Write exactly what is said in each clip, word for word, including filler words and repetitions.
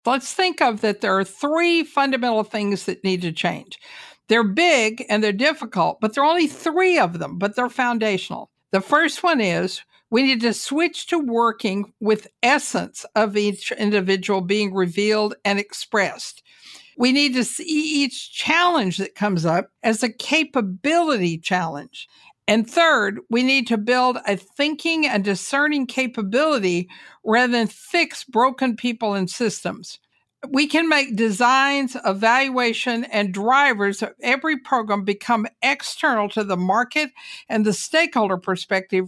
Let's think of that there are three fundamental things that need to change. They're big and they're difficult, but there are only three of them, but they're foundational. The first one is we need to switch to working with essence of each individual being revealed and expressed. We need to see each challenge that comes up as a capability challenge. And third, we need to build a thinking and discerning capability rather than fix broken people and systems. We can make designs, evaluation, and drivers of every program become external to the market and the stakeholder perspective.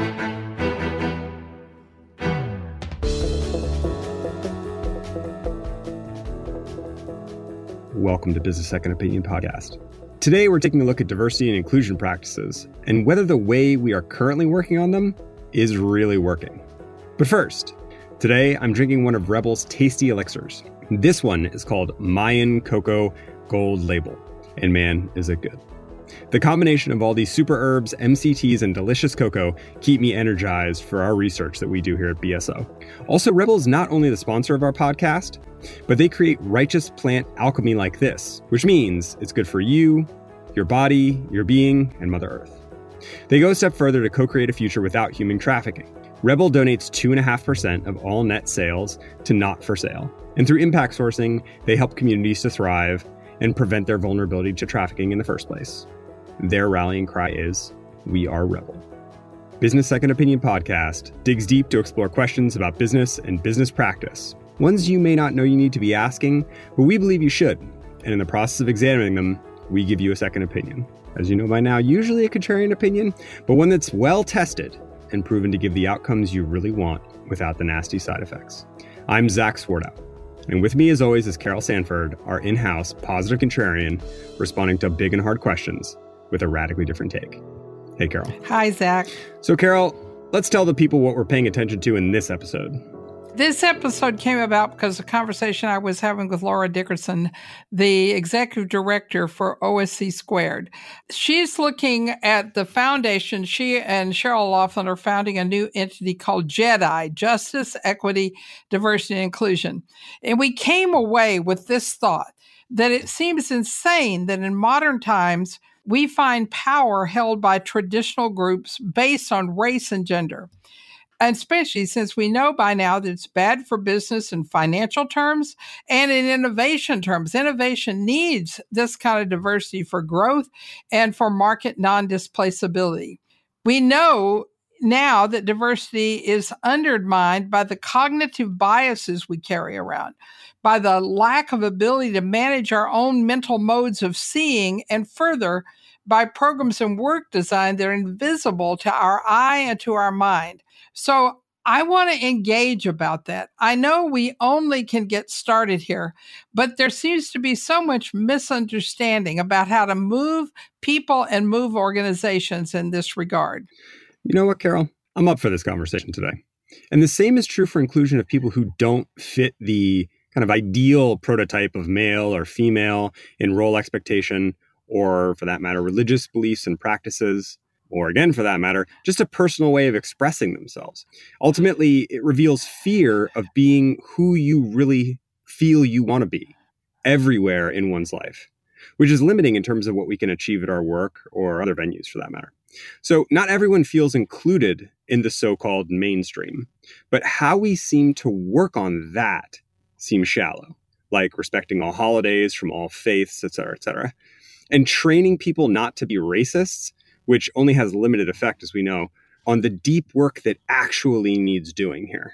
Welcome to Business Second Opinion Podcast. Today, we're taking a look at diversity and inclusion practices and whether the way we are currently working on them is really working. But first, today I'm drinking one of Rebel's tasty elixirs. This one is called Mayan Cocoa Gold Label, and man, is it good. The combination of all these super herbs, M C Ts, and delicious cocoa keep me energized for our research that we do here at B S O. Also, Rebel is not only the sponsor of our podcast, but they create righteous plant alchemy like this, which means it's good for you, your body, your being, and Mother Earth. They go a step further to co-create a future without human trafficking. Rebel donates two point five percent of all net sales to Not for Sale. And through impact sourcing, they help communities to thrive and prevent their vulnerability to trafficking in the first place. Their rallying cry is, "We are Rebel." Business Second Opinion Podcast digs deep to explore questions about business and business practice. Ones you may not know you need to be asking, but we believe you should. And in the process of examining them, we give you a second opinion. As you know by now, usually a contrarian opinion, but one that's well tested and proven to give the outcomes you really want without the nasty side effects. I'm Zach Swartout, and with me as always is Carol Sanford, our in-house positive contrarian, responding to big and hard questions with a radically different take. Hey, Carol. Hi, Zach. So, Carol, let's tell the people what we're paying attention to in this episode. This episode came about because of a conversation I was having with Laura Dickerson, the executive director for O S C Squared. She's looking at the foundation. She and Cheryl Laughlin are founding a new entity called JEDI, Justice, Equity, Diversity, and Inclusion. And we came away with this thought that it seems insane that in modern times, we find power held by traditional groups based on race and gender. And especially since we know by now that it's bad for business in financial terms and in innovation terms. Innovation needs this kind of diversity for growth and for market non-displaceability. We know now that diversity is undermined by the cognitive biases we carry around, by the lack of ability to manage our own mental modes of seeing, and further, by programs and work design that are invisible to our eye and to our mind. So I want to engage about that. I know we only can get started here, but there seems to be so much misunderstanding about how to move people and move organizations in this regard. You know what, Carol? I'm up for this conversation today. And the same is true for inclusion of people who don't fit the kind of ideal prototype of male or female in role expectation, or for that matter, religious beliefs and practices, or again, for that matter, just a personal way of expressing themselves. Ultimately, it reveals fear of being who you really feel you want to be everywhere in one's life, which is limiting in terms of what we can achieve at our work or other venues for that matter. So not everyone feels included in the so-called mainstream, but how we seem to work on that seems shallow, like respecting all holidays from all faiths, et cetera, et cetera, and training people not to be racists, which only has limited effect, as we know, on the deep work that actually needs doing here.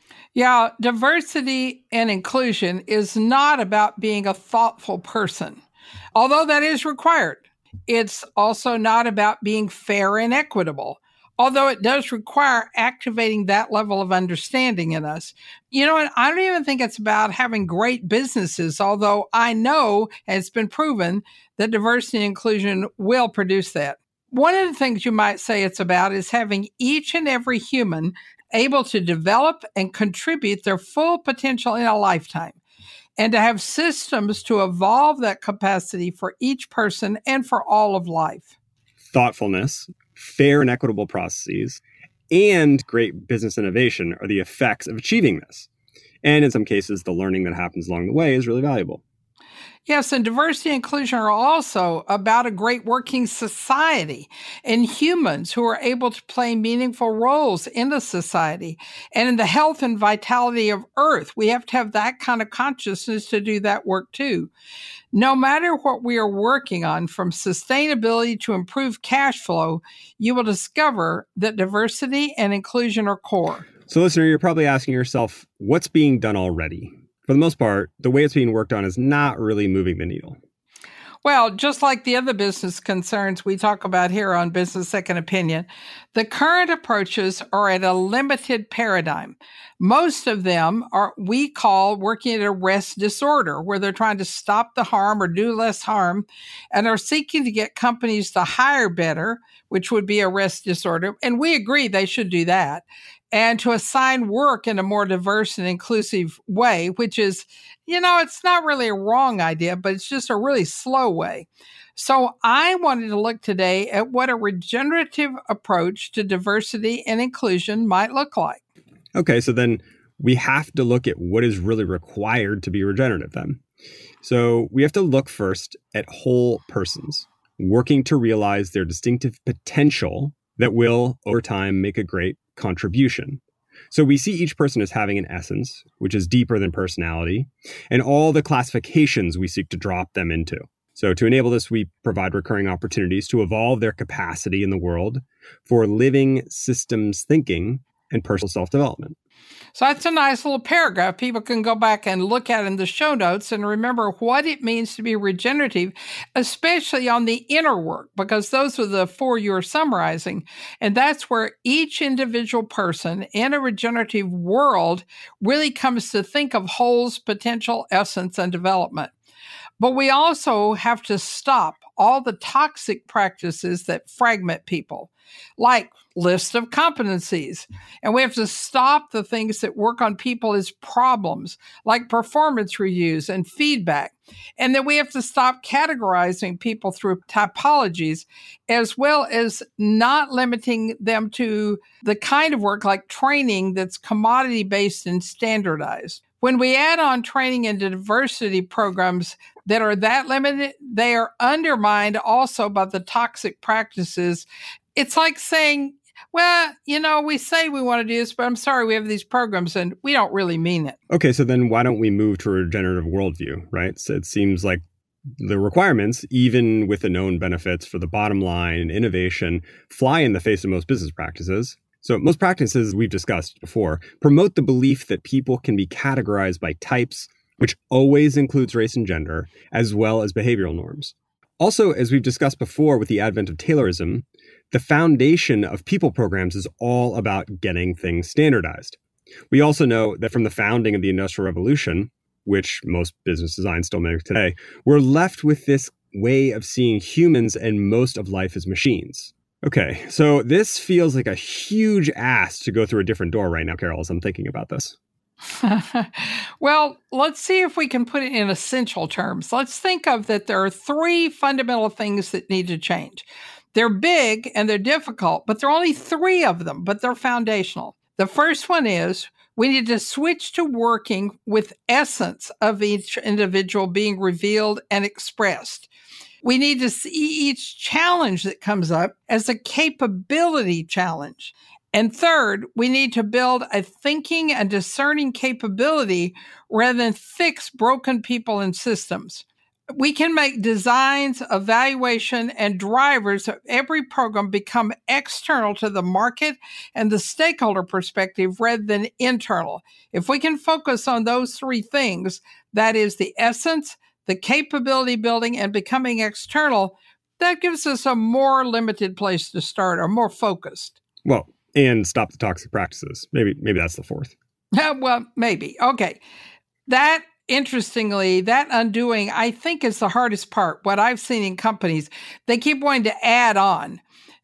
Yeah, diversity and inclusion is not about being a thoughtful person, although that is required. It's also not about being fair and equitable, although it does require activating that level of understanding in us. You know, and I don't even think it's about having great businesses, although I know, and it's been proven, that diversity and inclusion will produce that. One of the things you might say it's about is having each and every human able to develop and contribute their full potential in a lifetime, and to have systems to evolve that capacity for each person and for all of life. Thoughtfulness, fair and equitable processes, and great business innovation are the effects of achieving this. And in some cases, the learning that happens along the way is really valuable. Yes, and diversity and inclusion are also about a great working society and humans who are able to play meaningful roles in the society and in the health and vitality of Earth. We have to have that kind of consciousness to do that work too. No matter what we are working on, from sustainability to improved cash flow, you will discover that diversity and inclusion are core. So listener, you're probably asking yourself, what's being done already? For the most part, the way it's being worked on is not really moving the needle. Well, just like the other business concerns we talk about here on Business Second Opinion, the current approaches are at a limited paradigm. Most of them are we call working at a rest disorder, where they're trying to stop the harm or do less harm, and are seeking to get companies to hire better, which would be a rest disorder. And we agree they should do that. And to assign work in a more diverse and inclusive way, which is, you know, it's not really a wrong idea, but it's just a really slow way. So I wanted to look today at what a regenerative approach to diversity and inclusion might look like. Okay, so then we have to look at what is really required to be regenerative then. So we have to look first at whole persons working to realize their distinctive potential that will, over time, make a great contribution. So we see each person as having an essence, which is deeper than personality, and all the classifications we seek to drop them into. So to enable this, we provide recurring opportunities to evolve their capacity in the world for living systems thinking and personal self-development. So that's a nice little paragraph. People can go back and look at in the show notes and remember what it means to be regenerative, especially on the inner work, because those are the four you're summarizing. And that's where each individual person in a regenerative world really comes to think of whole's potential, essence, and development. But we also have to stop all the toxic practices that fragment people, like list of competencies. And we have to stop the things that work on people as problems, like performance reviews and feedback. And then we have to stop categorizing people through typologies, as well as not limiting them to the kind of work like training that's commodity-based and standardized. When we add on training into diversity programs that are that limited, they are undermined also by the toxic practices. It's like saying, well, you know, we say we want to do this, but I'm sorry, we have these programs and we don't really mean it. Okay, so then why don't we move to a regenerative worldview, right? So it seems like the requirements, even with the known benefits for the bottom line and innovation, fly in the face of most business practices. So most practices we've discussed before promote the belief that people can be categorized by types, which always includes race and gender, as well as behavioral norms. Also, as we've discussed before with the advent of Taylorism, the foundation of people programs is all about getting things standardized. We also know that from the founding of the Industrial Revolution, which most business design still mimics today, we're left with this way of seeing humans and most of life as machines. Okay, so this feels like a huge ask to go through a different door right now, Carol, as I'm thinking about this. Well, let's see if we can put it in essential terms. Let's think of that there are three fundamental things that need to change. They're big and they're difficult, but there are only three of them, but they're foundational. The first one is we need to switch to working with essence of each individual being revealed and expressed. We need to see each challenge that comes up as a capability challenge. And third, we need to build a thinking and discerning capability rather than fix broken people and systems. We can make designs, evaluation, and drivers of every program become external to the market and the stakeholder perspective rather than internal. If we can focus on those three things, that is the essence, the capability building, and becoming external, that gives us a more limited place to start, or more focused. Well, and stop the toxic practices. Maybe, maybe that's the fourth. Well, maybe. Okay. That, interestingly, that undoing, I think, is the hardest part. What I've seen in companies, they keep wanting to add on.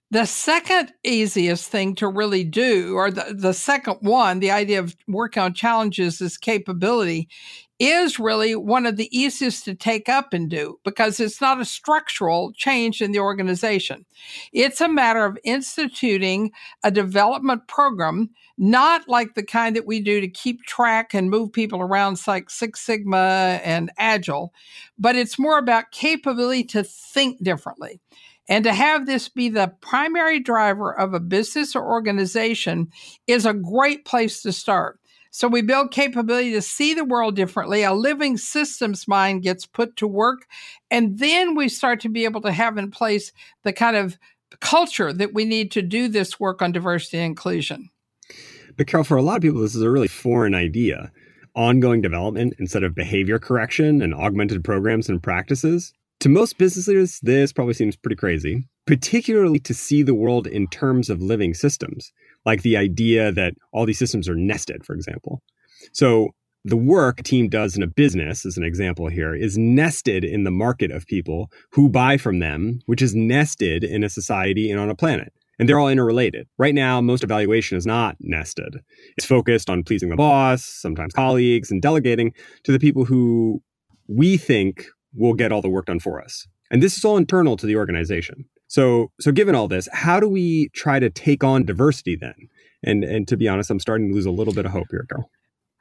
The second easiest thing to really do, or the, the second one, the idea of working on challenges is capability, is really one of the easiest to take up and do because it's not a structural change in the organization. It's a matter of instituting a development program, not like the kind that we do to keep track and move people around like Six Sigma and Agile, but it's more about capability to think differently. And to have this be the primary driver of a business or organization is a great place to start. So we build capability to see the world differently. A living systems mind gets put to work. And then we start to be able to have in place the kind of culture that we need to do this work on diversity and inclusion. But Carol, for a lot of people, this is a really foreign idea. Ongoing development instead of behavior correction and augmented programs and practices. To most business leaders, this probably seems pretty crazy, particularly to see the world in terms of living systems, like the idea that all these systems are nested, for example. So the work a team does in a business, as an example here, is nested in the market of people who buy from them, which is nested in a society and on a planet. And they're all interrelated. Right now, most evaluation is not nested. It's focused on pleasing the boss, sometimes colleagues, and delegating to the people who we think will get all the work done for us. And this is all internal to the organization. So, so given all this, how do we try to take on diversity then? And and to be honest, I'm starting to lose a little bit of hope here, Carol.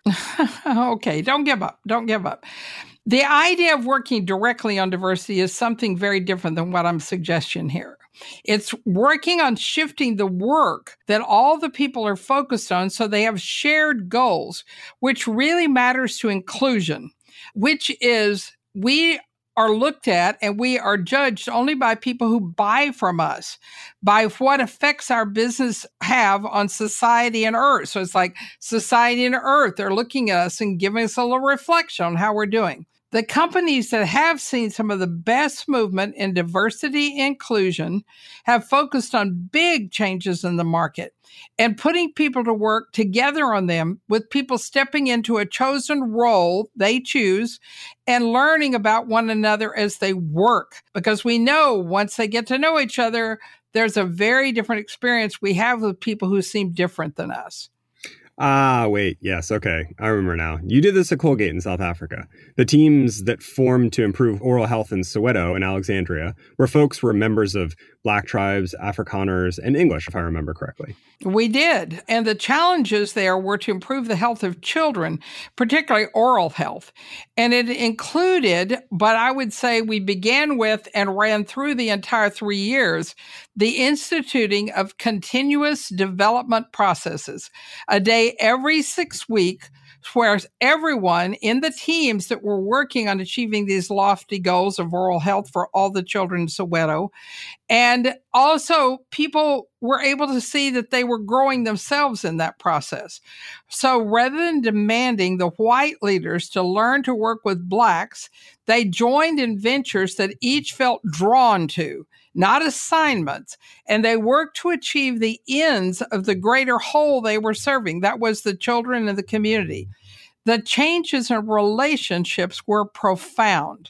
Okay, don't give up. Don't give up. The idea of working directly on diversity is something very different than what I'm suggesting here. It's working on shifting the work that all the people are focused on so they have shared goals, which really matters to inclusion, which is we are looked at and we are judged only by people who buy from us, by what effects our business have on society and Earth. So it's like society and Earth, they're looking at us and giving us a little reflection on how we're doing. The companies that have seen some of the best movement in diversity inclusion have focused on big changes in the market and putting people to work together on them, with people stepping into a chosen role they choose and learning about one another as they work. Because we know once they get to know each other, there's a very different experience we have with people who seem different than us. Ah, wait. Yes. Okay. I remember now. You did this at Colgate in South Africa. The teams that formed to improve oral health in Soweto and Alexandria, where folks were members of Black tribes, Afrikaners, and English, if I remember correctly. We did. And the challenges there were to improve the health of children, particularly oral health. And it included, but I would say we began with and ran through the entire three years, the instituting of continuous development processes, a day every six weeks, where everyone in the teams that were working on achieving these lofty goals of oral health for all the children in Soweto, and also people were able to see that they were growing themselves in that process. So rather than demanding the white leaders to learn to work with Blacks, they joined in ventures that each felt drawn to, not assignments, and they worked to achieve the ends of the greater whole they were serving. That was the children and the community. The changes in relationships were profound.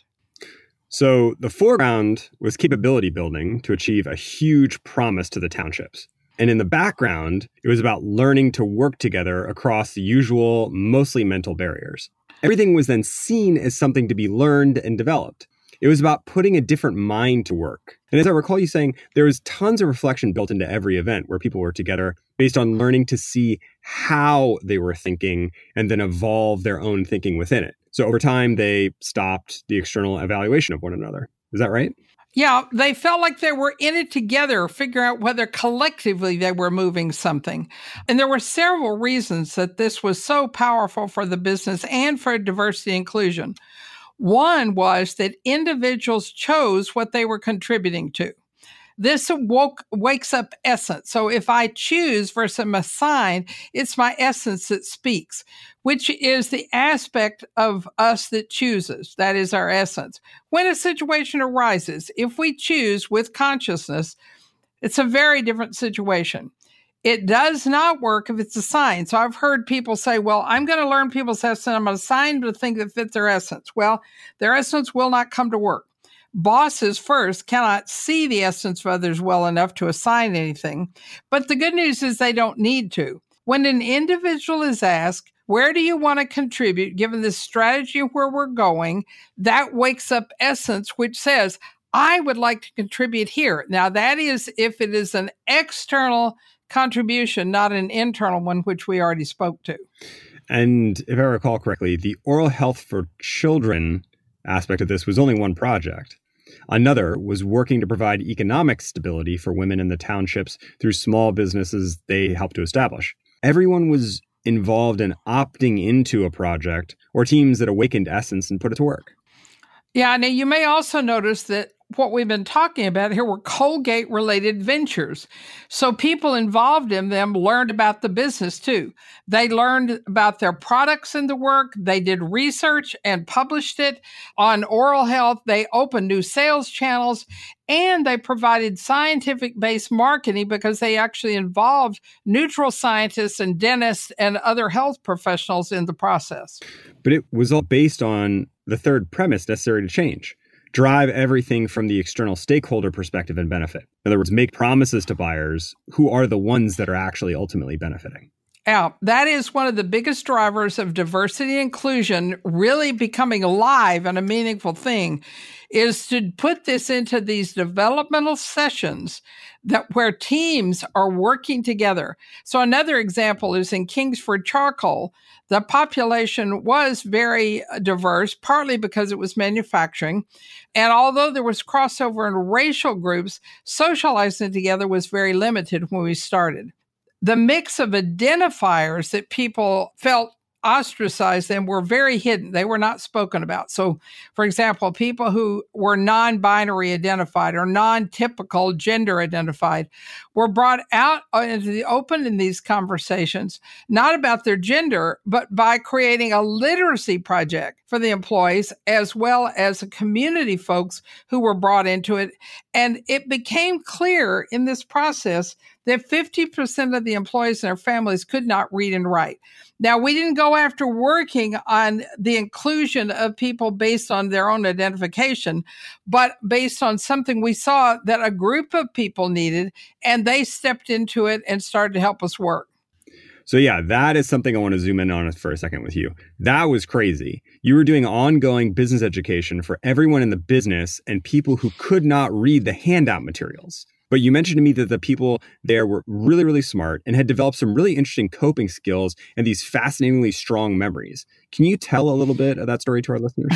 So the foreground was capability building to achieve a huge promise to the townships. And in the background, it was about learning to work together across the usual, mostly mental barriers. Everything was then seen as something to be learned and developed. It was about putting a different mind to work. And as I recall you saying, there was tons of reflection built into every event where people were together based on learning to see how they were thinking and then evolve their own thinking within it. So over time, they stopped the external evaluation of one another. Is that right? Yeah, they felt like they were in it together, figuring out whether collectively they were moving something. And there were several reasons that this was so powerful for the business and for diversity and inclusion. One was that individuals chose what they were contributing to. This woke, wakes up essence. So if I choose versus I'm assigned, it's my essence that speaks, which is the aspect of us that chooses. That is our essence. When a situation arises, if we choose with consciousness, it's a very different situation. It does not work if it's assigned. So I've heard people say, well, I'm going to learn people's essence. I'm assigned to think that fits their essence. Well, their essence will not come to work. Bosses first cannot see the essence of others well enough to assign anything. But the good news is they don't need to. When an individual is asked, where do you want to contribute given the strategy of where we're going, that wakes up essence, which says, I would like to contribute here. Now, that is if it is an external contribution, not an internal one, which we already spoke to. And if I recall correctly, the oral health for children aspect of this was only one project. Another was working to provide economic stability for women in the townships through small businesses they helped to establish. Everyone was involved in opting into a project or teams that awakened essence and put it to work. Yeah, now you may also notice that what we've been talking about here were Colgate-related ventures. So people involved in them learned about the business too. They learned about their products in the work. They did research and published it on oral health. They opened new sales channels, and they provided scientific-based marketing because they actually involved neutral scientists and dentists and other health professionals in the process. But it was all based on the third premise necessary to change. Drive everything from the external stakeholder perspective and benefit. In other words, make promises to buyers who are the ones that are actually ultimately benefiting. Yeah, that is one of the biggest drivers of diversity and inclusion really becoming alive and a meaningful thing, is to put this into these developmental sessions that where teams are working together. So another example is in Kingsford Charcoal. The population was very diverse, partly because it was manufacturing. And although there was crossover in racial groups, socializing together was very limited when we started. The mix of identifiers that people felt ostracized and were very hidden. They were not spoken about. So, for example, people who were non-binary identified or non-typical gender identified were brought out into the open in these conversations, not about their gender, but by creating a literacy project for the employees, as well as the community folks who were brought into it. And it became clear in this process that fifty percent of the employees and their families could not read and write. Now, we didn't go after working on the inclusion of people based on their own identification, but based on something we saw that a group of people needed, and they stepped into it and started to help us work. So yeah, that is something I want to zoom in on for a second with you. That was crazy. You were doing ongoing business education for everyone in the business and people who could not read the handout materials. But you mentioned to me that the people there were really, really smart and had developed some really interesting coping skills and these fascinatingly strong memories. Can you tell a little bit of that story to our listeners?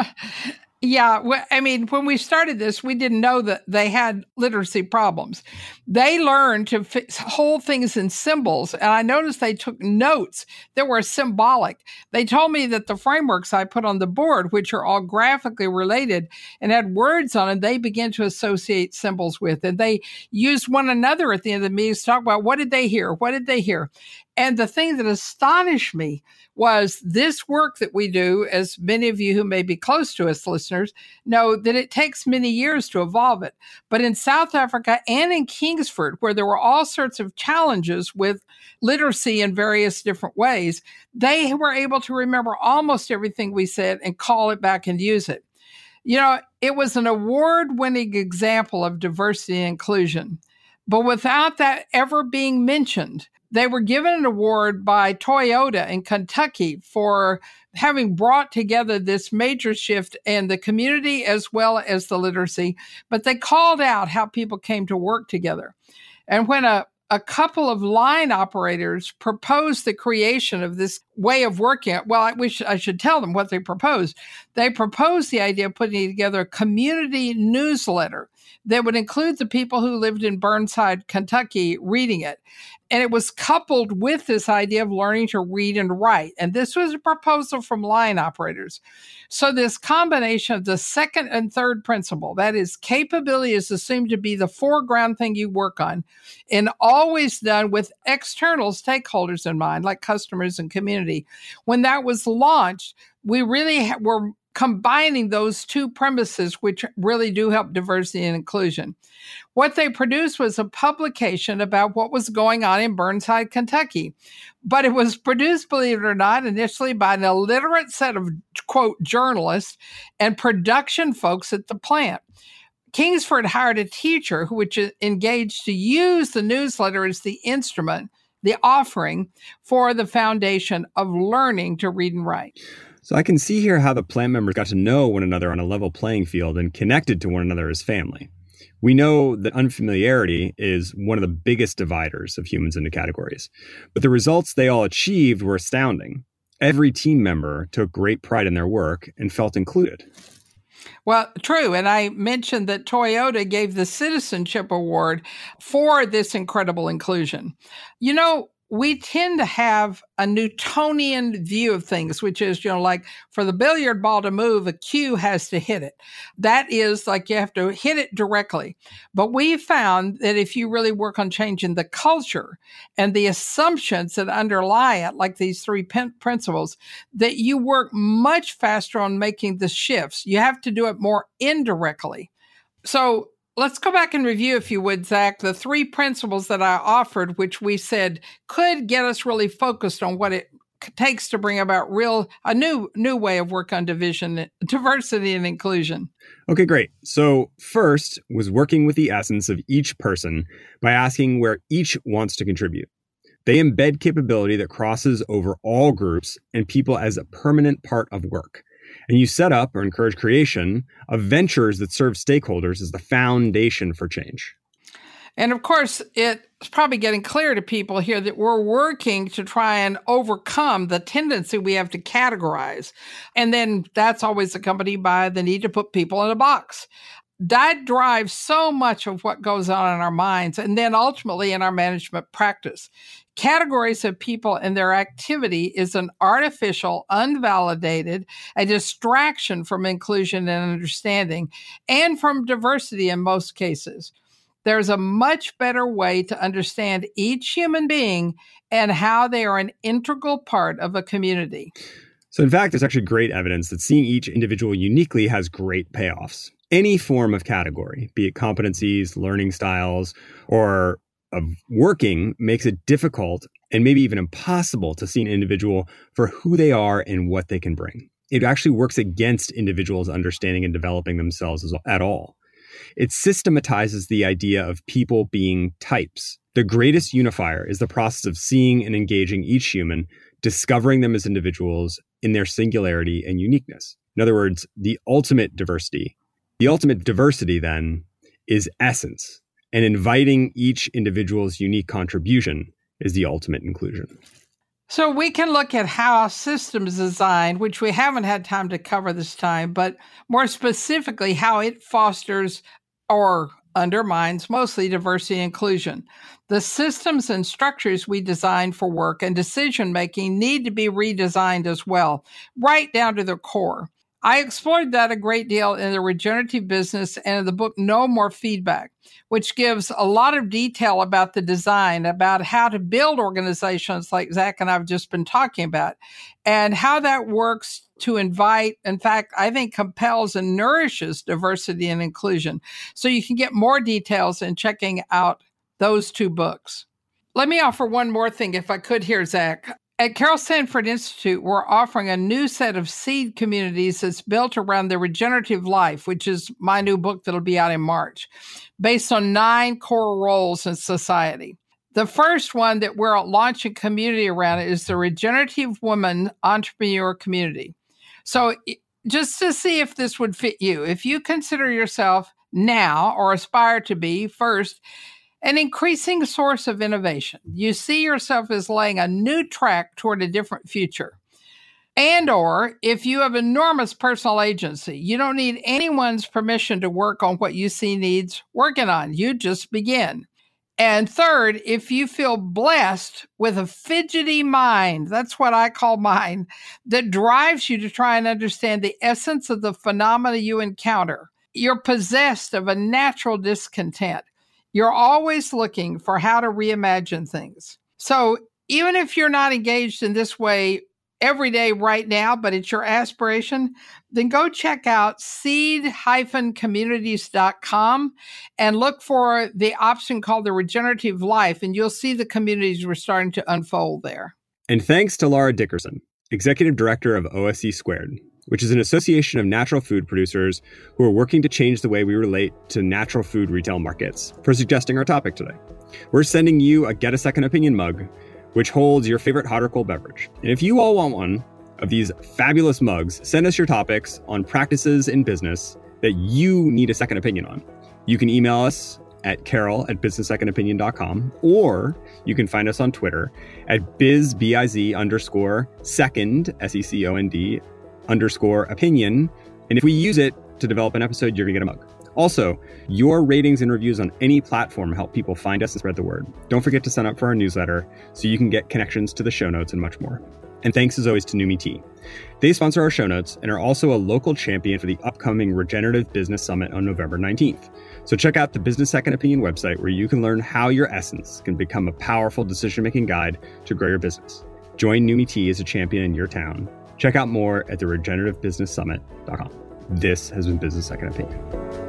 Yeah, well, I mean, when we started this, we didn't know that they had literacy problems. They learned to f- hold things in symbols, and I noticed they took notes that were symbolic. They told me that the frameworks I put on the board, which are all graphically related and had words on it, they began to associate symbols with, and they used one another at the end of the meeting to talk about what did they hear, what did they hear. And the thing that astonished me was this work that we do, as many of you who may be close to us listeners know, that it takes many years to evolve it. But in South Africa and in Kingsford, where there were all sorts of challenges with literacy in various different ways, they were able to remember almost everything we said and call it back and use it. You know, it was an award-winning example of diversity and inclusion. But without that ever being mentioned, they were given an award by Toyota in Kentucky for having brought together this major shift in the community as well as the literacy. But they called out how people came to work together. And when a, a couple of line operators proposed the creation of this way of working, well, I wish I should tell them what they proposed. They proposed the idea of putting together a community newsletter that would include the people who lived in Burnside, Kentucky, reading it. And it was coupled with this idea of learning to read and write. And this was a proposal from line operators. So this combination of the second and third principle, that is, capability is assumed to be the foreground thing you work on, and always done with external stakeholders in mind, like customers and community. When that was launched, we really ha- were combining those two premises, which really do help diversity and inclusion. What they produced was a publication about what was going on in Burnside, Kentucky. But it was produced, believe it or not, initially by an illiterate set of, quote, journalists and production folks at the plant. Kingsford hired a teacher who which engaged to use the newsletter as the instrument, the offering for the foundation of learning to read and write. So I can see here how the plant members got to know one another on a level playing field and connected to one another as family. We know that unfamiliarity is one of the biggest dividers of humans into categories, but the results they all achieved were astounding. Every team member took great pride in their work and felt included. Well, true. And I mentioned that Toyota gave the Citizenship Award for this incredible inclusion. You know, we tend to have a Newtonian view of things, which is, you know, like for the billiard ball to move, a cue has to hit it. That is like you have to hit it directly. But we found that if you really work on changing the culture and the assumptions that underlie it, like these three pen- principles, that you work much faster on making the shifts. You have to do it more indirectly. So let's go back and review, if you would, Zach, the three principles that I offered, which we said could get us really focused on what it takes to bring about real a new new way of work on division, diversity and inclusion. Okay, great. So first was working with the essence of each person by asking where each wants to contribute. They embed capability that crosses over all groups and people as a permanent part of work. And you set up or encourage creation of ventures that serve stakeholders as the foundation for change. And of course, it's probably getting clear to people here that we're working to try and overcome the tendency we have to categorize. And then that's always accompanied by the need to put people in a box. That drives so much of what goes on in our minds and then ultimately in our management practice. Categories of people and their activity is an artificial, unvalidated, a distraction from inclusion and understanding, and from diversity in most cases. There's a much better way to understand each human being and how they are an integral part of a community. So in fact, there's actually great evidence that seeing each individual uniquely has great payoffs. Any form of category, be it competencies, learning styles, or of working, makes it difficult and maybe even impossible to see an individual for who they are and what they can bring. It actually works against individuals understanding and developing themselves as, at all. It systematizes the idea of people being types. The greatest unifier is the process of seeing and engaging each human, discovering them as individuals in their singularity and uniqueness. In other words, the ultimate diversity. The ultimate diversity, then, is essence, and inviting each individual's unique contribution is the ultimate inclusion. So we can look at how systems design, which we haven't had time to cover this time, but more specifically, how it fosters or undermines mostly diversity and inclusion. The systems and structures we design for work and decision-making need to be redesigned as well, right down to their core. I explored that a great deal in the regenerative business and in the book No More Feedback, which gives a lot of detail about the design, about how to build organizations like Zach and I have just been talking about, and how that works to invite, in fact, I think compels and nourishes diversity and inclusion. So you can get more details in checking out those two books. Let me offer one more thing, if I could here, Zach. At Carol Sanford Institute, we're offering a new set of seed communities that's built around the regenerative life, which is my new book that'll be out in March, based on nine core roles in society. The first one that we're launching community around is the Regenerative Woman Entrepreneur Community. So just to see if this would fit you, if you consider yourself now or aspire to be first, an increasing source of innovation. You see yourself as laying a new track toward a different future. And or if you have enormous personal agency, you don't need anyone's permission to work on what you see needs working on. You just begin. And third, if you feel blessed with a fidgety mind, that's what I call mine, that drives you to try and understand the essence of the phenomena you encounter. You're possessed of a natural discontent. You're always looking for how to reimagine things. So even if you're not engaged in this way every day right now, but it's your aspiration, then go check out seed dash communities dot com and look for the option called the regenerative life, and you'll see the communities we're starting to unfold there. And thanks to Laura Dickerson, Executive Director of O S C Squared, which is an association of natural food producers who are working to change the way we relate to natural food retail markets, for suggesting our topic today. We're sending you a Get a Second Opinion mug, which holds your favorite hot or cold beverage. And if you all want one of these fabulous mugs, send us your topics on practices in business that you need a second opinion on. You can email us at carol at business second opinion dot com, or you can find us on Twitter at biz, B I Z underscore second, S E C O N D, underscore opinion. And if we use it to develop an episode, you're gonna get a mug. Also, your ratings and reviews on any platform help people find us and spread the word. Don't forget to sign up for our newsletter so you can get connections to the show notes and much more. And thanks as always to Numi Tea. They sponsor our show notes and are also a local champion for the upcoming Regenerative Business Summit on November nineteenth. So check out the Business Second Opinion website where you can learn how your essence can become a powerful decision-making guide to grow your business. Join Numi Tea as a champion in your town. Check out more at the regenerative business summit dot com. This has been Business Second Opinion.